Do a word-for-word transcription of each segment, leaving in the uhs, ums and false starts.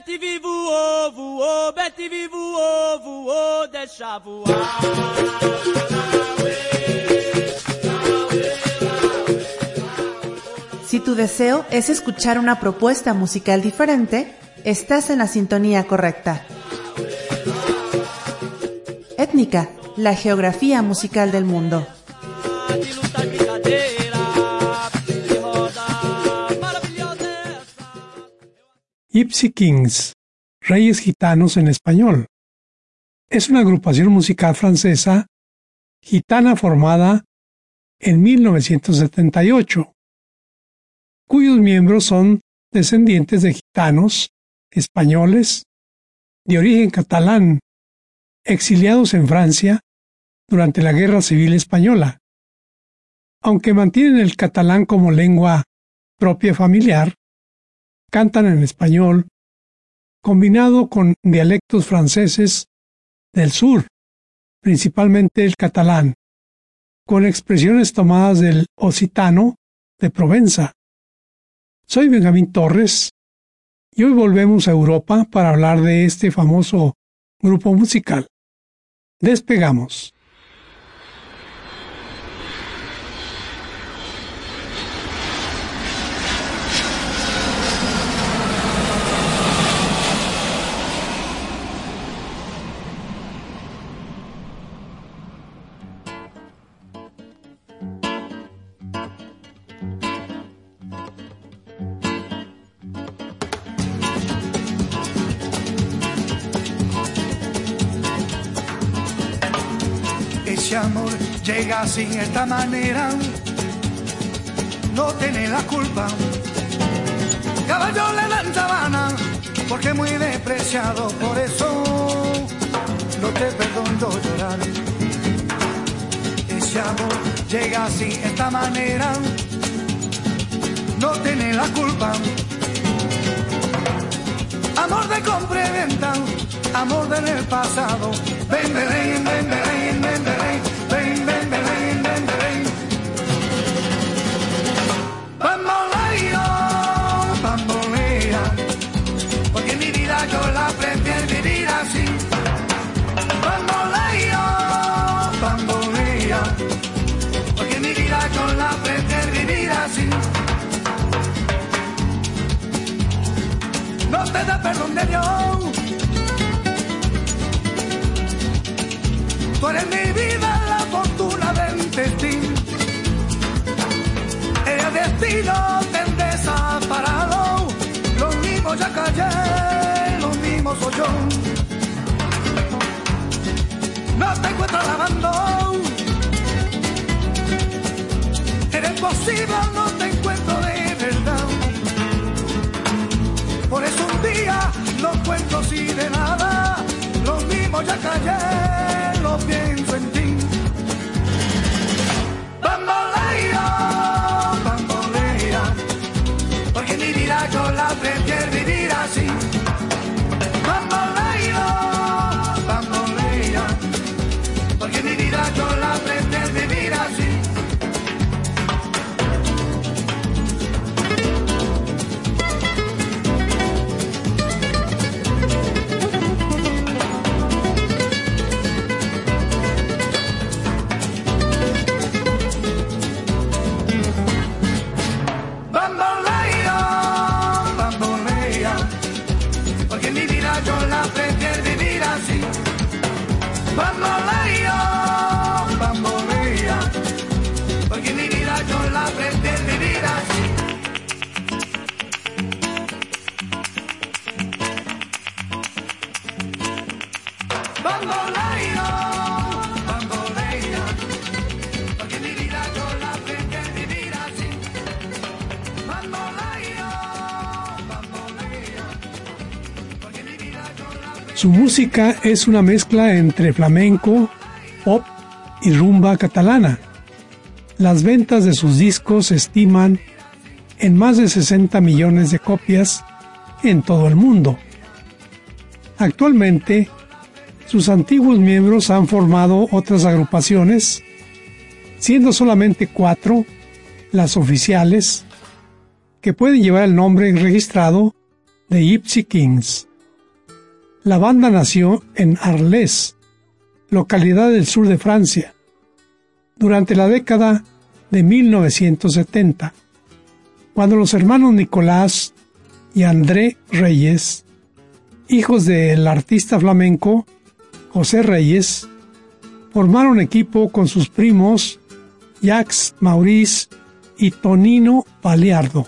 Betivi voou, voou, Betivi voou, voou, deixa voar. Si tu deseo es escuchar una propuesta musical diferente, estás en la sintonía correcta. Étnica, la geografía musical del mundo. Gypsy Kings, Reyes Gitanos en español, es una agrupación musical francesa gitana formada en mil novecientos setenta y ocho, cuyos miembros son descendientes de gitanos españoles de origen catalán, exiliados en Francia durante la Guerra Civil Española. Aunque mantienen el catalán como lengua propia familiar, cantan en español, combinado con dialectos franceses del sur, principalmente el catalán, con expresiones tomadas del occitano de Provenza. Soy Benjamín Torres y hoy volvemos a Europa para hablar de este famoso grupo musical. Despegamos. Ese amor llega así, esta manera, no tiene la culpa. Caballo le dan sabana, porque muy despreciado, por eso no te perdono llorar. Ese amor llega así, esta manera, no tiene la culpa. Amor de compra y venta, amor del pasado. Ven, ven, ven, ven, ven, ven, ven, ven, ven, ven, ven, ven. Bamboleo, bambolea, porque mi vida yo la prefiero vivir así. Bamboleo, bambolea, porque mi vida yo la prefiero vivir así. No te da perdón de Dios. Tú eres mi vida, la fortuna del destino. El destino te desaparado. Los mismos ya callé, los mismos soy yo. No te encuentro lavando. Eres posible, no te encuentro de verdad. Por eso un día no cuento así de nada. Los mismos ya callé, lo pienso en ti. Bamboleo, bambolea, porque mi vida yo la prefiero vivir así. Bamboleo, bambolea, porque mi vida yo la prefiero vivir así. Bamboleo, bambolea, porque mi vida yo la prefiero vivir así. Bamboleo, bambolea, porque mi vida yo la prefiero vivir así. Bamboleo, bambolea, porque mi vida yo la prefiero. Su música es una mezcla entre flamenco, pop y rumba catalana. Las ventas de sus discos se estiman en más de sesenta millones de copias en todo el mundo. Actualmente, sus antiguos miembros han formado otras agrupaciones, siendo solamente cuatro las oficiales que pueden llevar el nombre registrado de Gypsy Kings. La banda nació en Arles, localidad del sur de Francia, durante la década de mil novecientos setenta, cuando los hermanos Nicolás y André Reyes, hijos del artista flamenco José Reyes, formaron equipo con sus primos Jacques Maurice y Tonino Baliardo.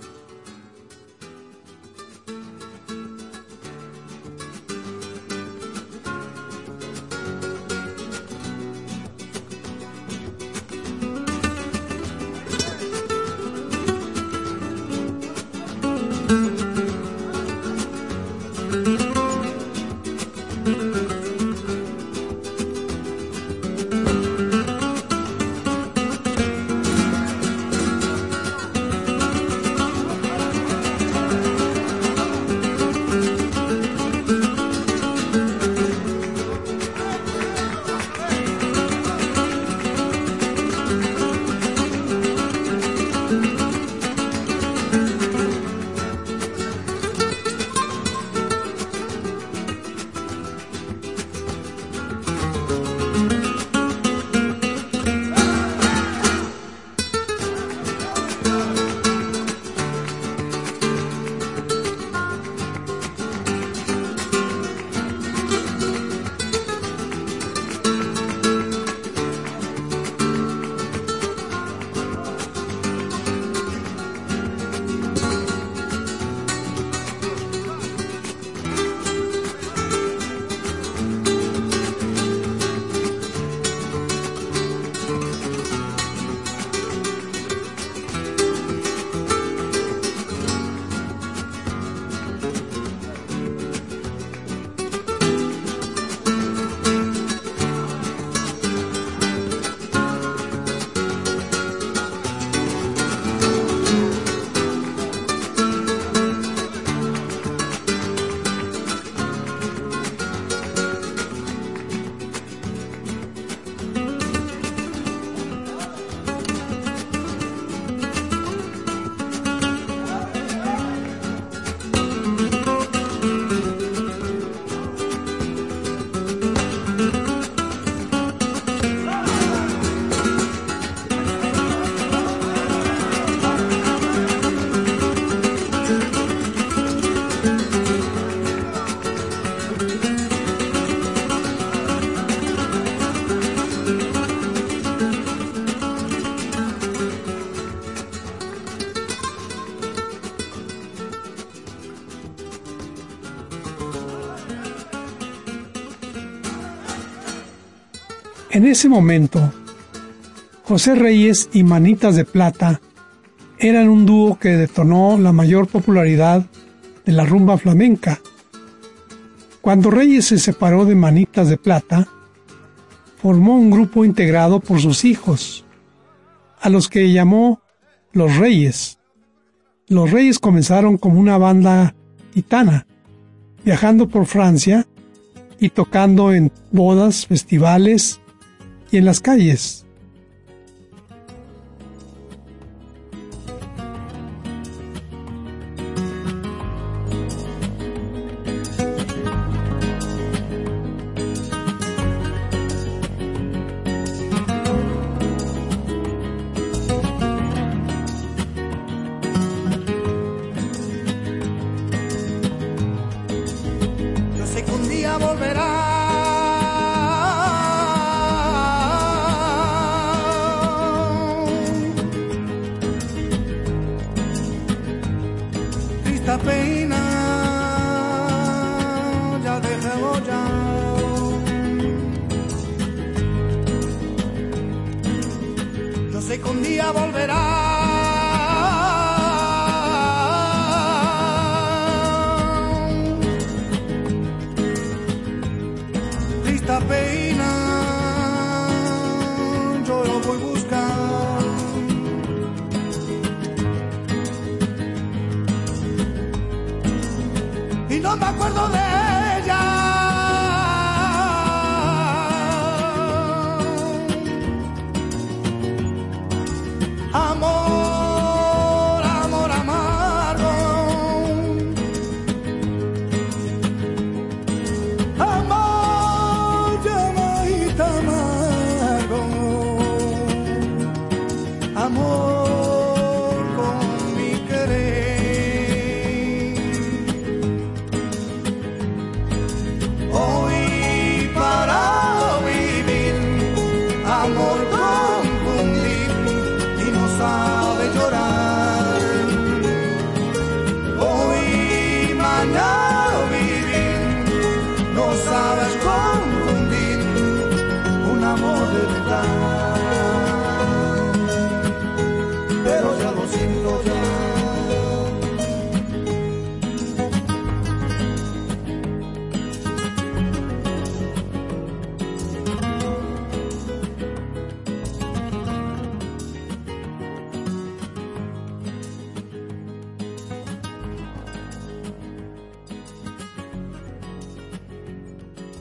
En ese momento, José Reyes y Manitas de Plata eran un dúo que detonó la mayor popularidad de la rumba flamenca. Cuando Reyes se separó de Manitas de Plata, formó un grupo integrado por sus hijos, a los que llamó Los Reyes. Los Reyes comenzaron como una banda gitana, viajando por Francia y tocando en bodas, festivales y en las calles.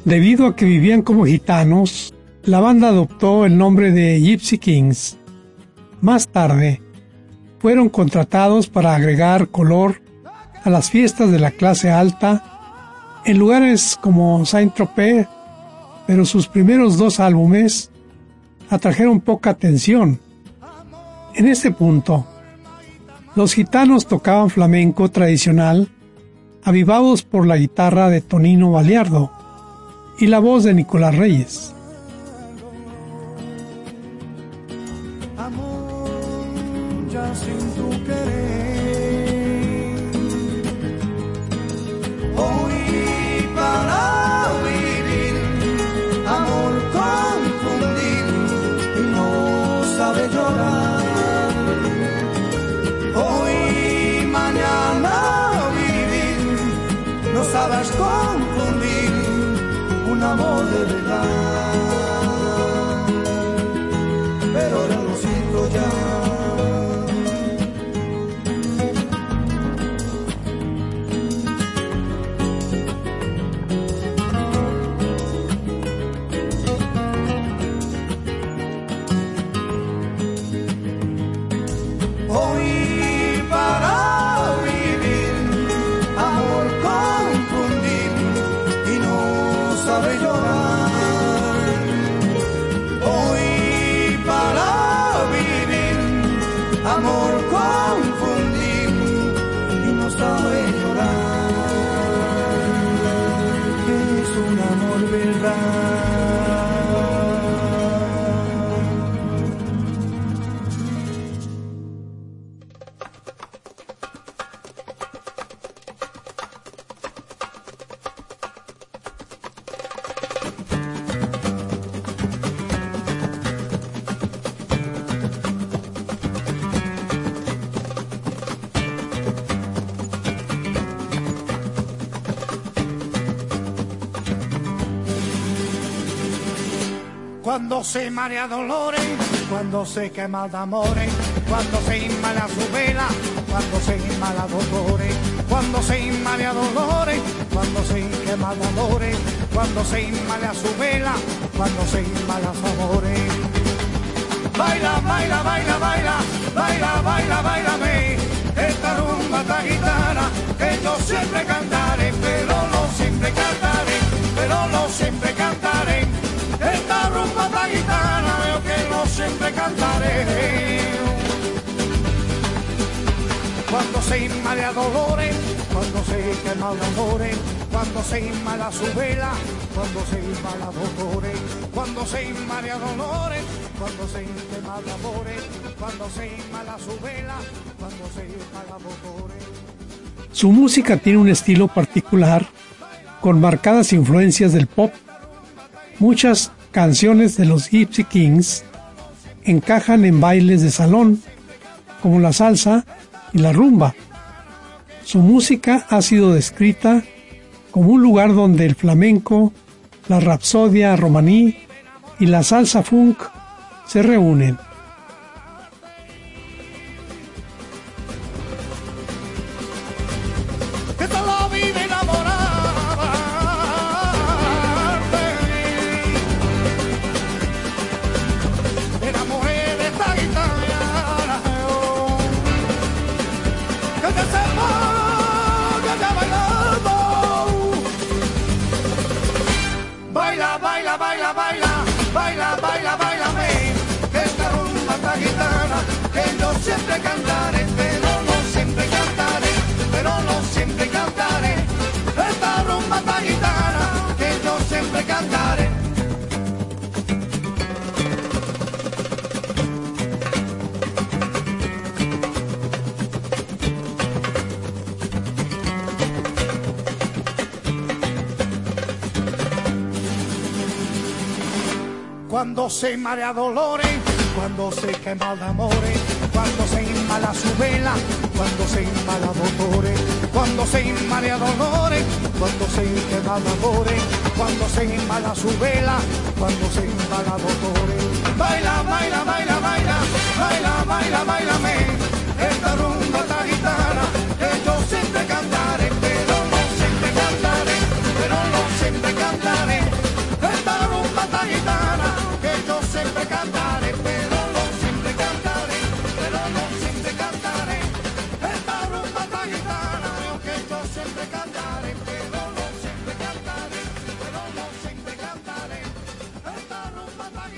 Debido a que vivían como gitanos, la banda adoptó el nombre de Gypsy Kings. Más tarde, fueron contratados para agregar color a las fiestas de la clase alta en lugares como Saint-Tropez, pero sus primeros dos álbumes atrajeron poca atención. En este punto, los gitanos tocaban flamenco tradicional, avivados por la guitarra de Tonino Baliardo y la voz de Nicolás Reyes. Amor, ya sin tu querer, hoy para vivir, amor confundir y no sabe llorar. Hoy, mañana vivir, no sabes confundir un amor de verdad. Pero ahora lo siento ya. Hoy para vivir, amor confundir y no sabe llorar. Hoy para vivir, amor confundir y no sabe llorar. Es un amor verdad. Cuando se marea dolores, cuando se quema de amores, cuando se inmala su vela, cuando se inmala dolores, cuando se inmala dolores, cuando se quema de amores, cuando se inmala su vela, cuando se inmala su amores. Baila, baila, baila, baila, baila, baila, bailame, esta rumba, esta guitarra, que yo siempre cantaré, pero no siempre cantaré, pero no siempre cantaré. Esta rumba, esta guitarra, veo que no siempre cantaré. Cuando se inmala dolores, cuando se quema dolores, cuando se inmala su vela, cuando se inmala dolores, cuando se inmala dolores, cuando se quema amores, cuando se inmala su vela, cuando se inmala dolores. Su música tiene un estilo particular, con marcadas influencias del pop. Muchas canciones de los Gypsy Kings encajan en bailes de salón, como la salsa y la rumba. Su música ha sido descrita como un lugar donde el flamenco, la rapsodia romaní y la salsa funk se reúnen. Baila, baila, baila, baila, baila, baila, bailame, esta rumba, esta guitarra, que yo siempre cantaré, pero no siempre cantaré, pero no siempre cantaré, esta rumba, esta guitarra, que yo siempre cantaré. Cuando se marea dolores, cuando se quema de amores, cuando se inmala su vela, cuando se inmala dolores, cuando se inmala dolores, cuando se quema de amores, cuando se inmala su vela, cuando se inmala dolores. Baila, baila, baila, baila, baila, baila, bailame, esta rumba, esta guitarra, que yo siempre cantaré, pero no siempre cantaré, pero no siempre cantaré.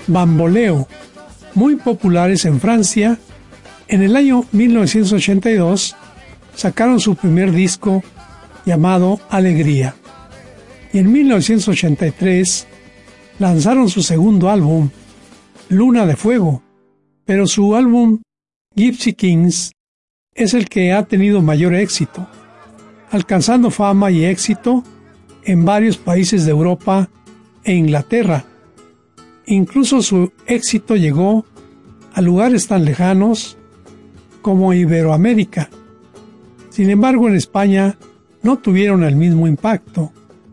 Bamboleo, muy populares en Francia. En el año mil novecientos ochenta y dos sacaron su primer disco llamado Alegría, y en mil novecientos ochenta y tres lanzaron su segundo álbum, Luna de Fuego, pero su álbum Gypsy Kings es el que ha tenido mayor éxito, alcanzando fama y éxito en varios países de Europa e Inglaterra. Incluso su éxito llegó a lugares tan lejanos como Iberoamérica. Sin embargo, en España no tuvieron el mismo impacto.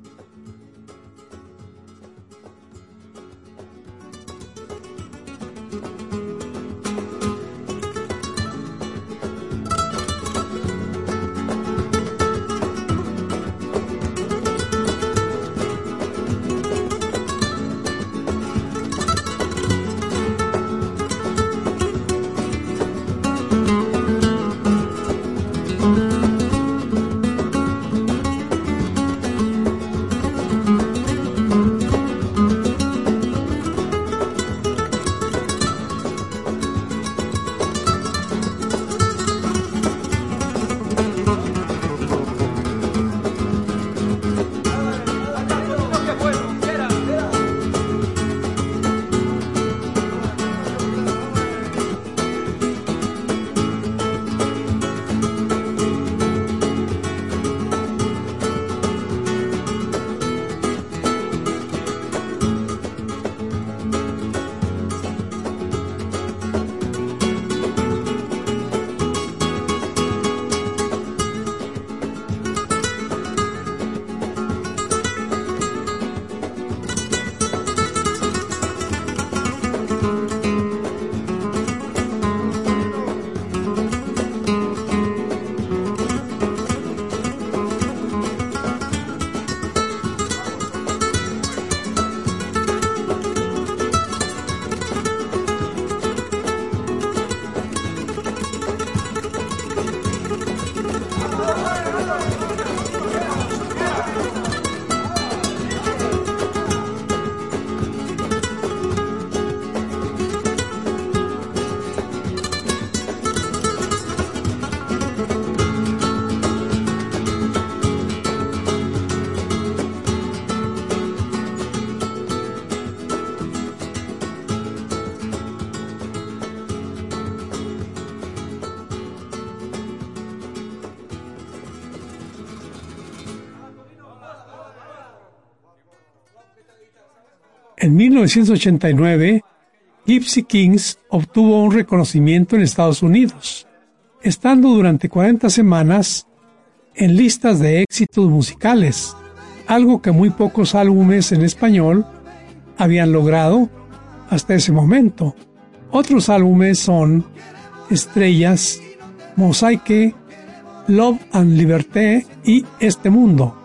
En mil novecientos ochenta y nueve, Gypsy Kings obtuvo un reconocimiento en Estados Unidos, estando durante cuarenta semanas en listas de éxitos musicales, algo que muy pocos álbumes en español habían logrado hasta ese momento. Otros álbumes son Estrellas, Mosaique, Love and Liberté y Este Mundo.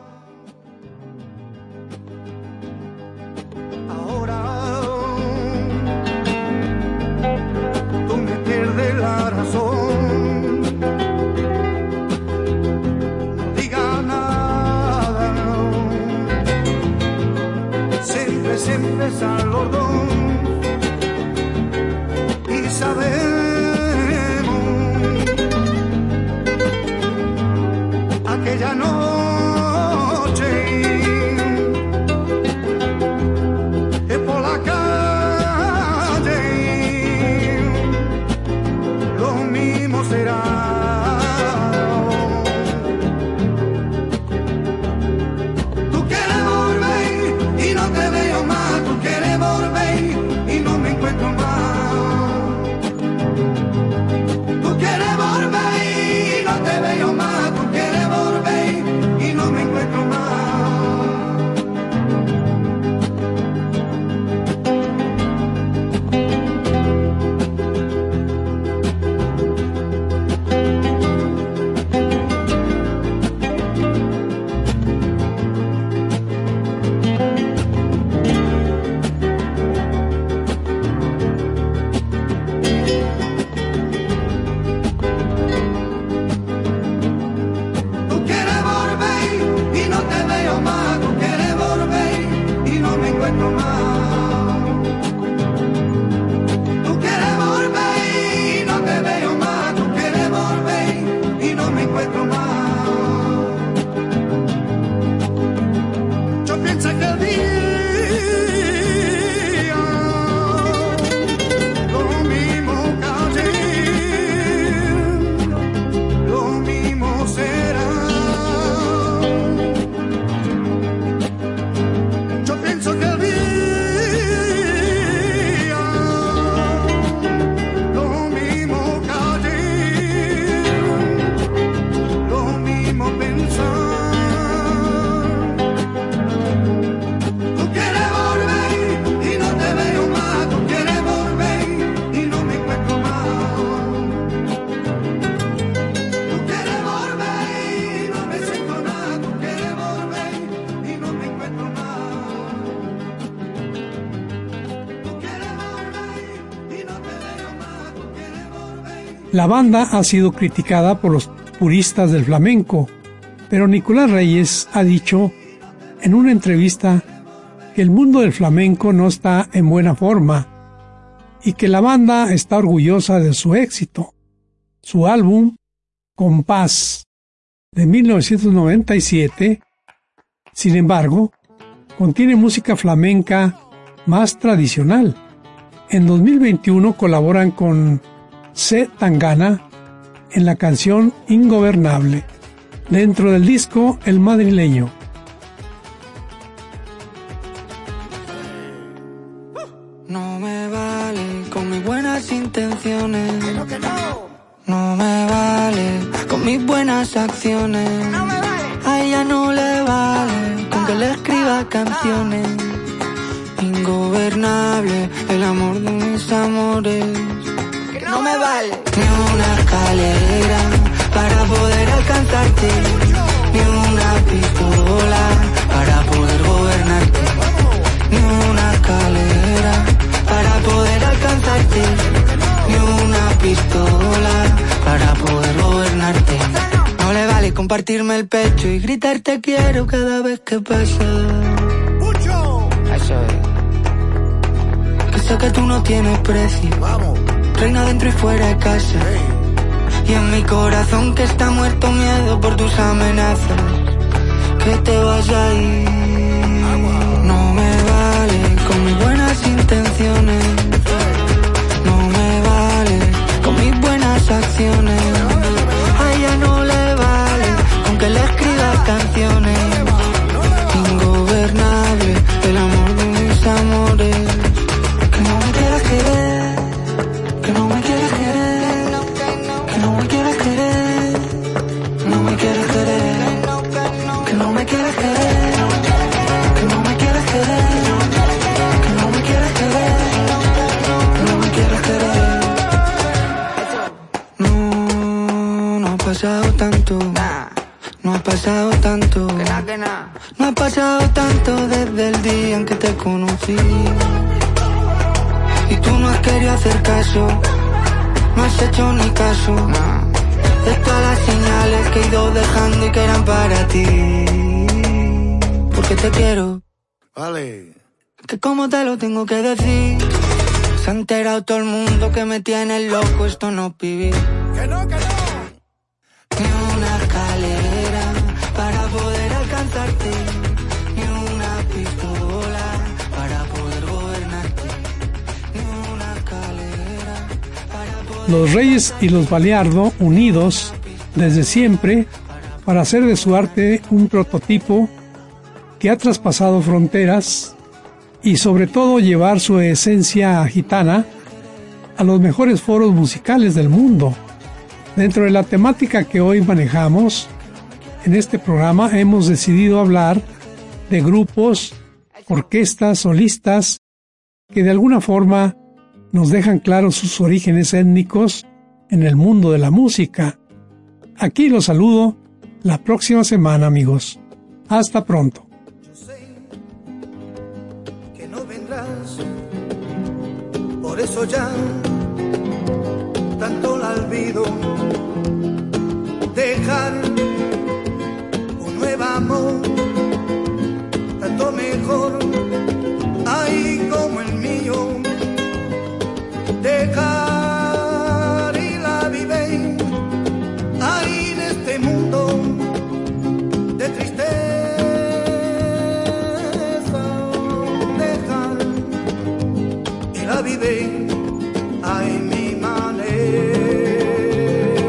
Aquella noche La banda ha sido criticada por los puristas del flamenco, pero Nicolás Reyes ha dicho en una entrevista que el mundo del flamenco no está en buena forma y que la banda está orgullosa de su éxito. Su álbum, Compás, de mil novecientos noventa y siete, sin embargo, contiene música flamenca más tradicional. En dos mil veintiuno colaboran con C. Tangana en la canción Ingobernable, dentro del disco El Madrileño. No me vale con mis buenas intenciones. No me vale con mis buenas acciones. A ella no le vale con que le escriba canciones. Ingobernable el amor de mis amores. Que no me vale ni una escalera para poder alcanzarte, ni una pistola para poder gobernarte, ni una escalera para poder alcanzarte, ni una pistola para poder gobernarte. No le vale compartirme el pecho y gritar te quiero cada vez que pasa. Eso es. Que sé que tú no tienes precio. Vamos. Reina dentro y fuera de casa. Hey. Y en mi corazón que está muerto miedo por tus amenazas. Que te vas a ir. Agua. No me vale con mis buenas intenciones. No me vale con mis buenas acciones. A ella no le vale con que le escriba canciones. Ingobernable el amor de mis amores. Que no me quieras querer, que no me quieras querer, que no me quieras querer, no me quieras querer, que no me quieras querer, que no me quieras querer, que no me quieras querer, que no me quieras querer. No, no ha pasado tanto, no ha pasado tanto, no ha pasado tanto desde el día en que te conocí. Y tú no has querido hacer caso, no has hecho ni caso de todas las señales que he ido dejando y que eran para ti. Porque te quiero. Vale. Que como te lo tengo que decir, se ha enterado todo el mundo que me tiene loco, esto no es vivir. Que no, que no. Ni una escalera para poder alcanzarte, ni una pistola para poder gobernarte, ni una escalera para poder... Los Reyes y los Baliardo unidos desde siempre para hacer de su arte un prototipo que ha traspasado fronteras y sobre todo llevar su esencia gitana a los mejores foros musicales del mundo. Dentro de la temática que hoy manejamos, en este programa hemos decidido hablar de grupos, orquestas, solistas, que de alguna forma nos dejan claros sus orígenes étnicos en el mundo de la música. Aquí los saludo la próxima semana, amigos. Hasta pronto. Yo sé que no vendrás, por eso ya tanto la olvido. Dejar un nuevo amor, tanto mejor, ay como el mío. Dejar y la vive, ay en este mundo de tristeza. Dejar y la vive, ay mi manera.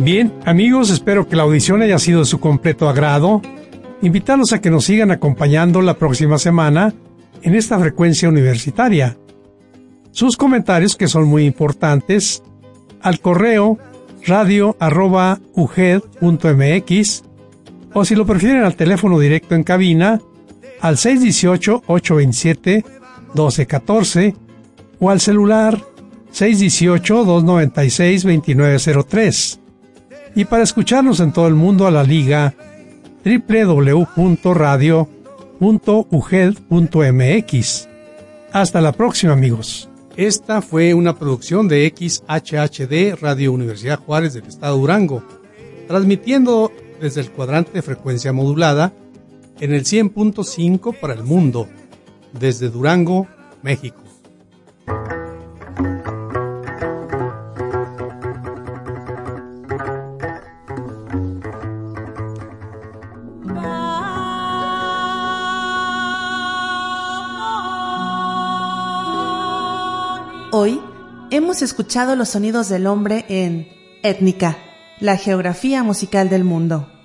Bien, amigos, espero que la audición haya sido de su completo agrado. Invitarlos a que nos sigan acompañando la próxima semana en esta frecuencia universitaria. Sus comentarios, que son muy importantes, al correo radio arroba u g e d punto m x, o si lo prefieren al teléfono directo en cabina al seis uno ocho, ocho dos siete, uno dos uno cuatro o al celular seis uno ocho, dos nueve seis, dos nueve cero tres. Y para escucharnos en todo el mundo, a la liga doble u doble u doble u punto radio punto u g e d punto m x. Hasta la próxima, amigos. Esta fue una producción de X H H D Radio Universidad Juárez del Estado de Durango, transmitiendo desde el cuadrante de frecuencia modulada en el cien punto cinco para el mundo, desde Durango, México. Hoy hemos escuchado los sonidos del hombre en Étnica, la geografía musical del mundo.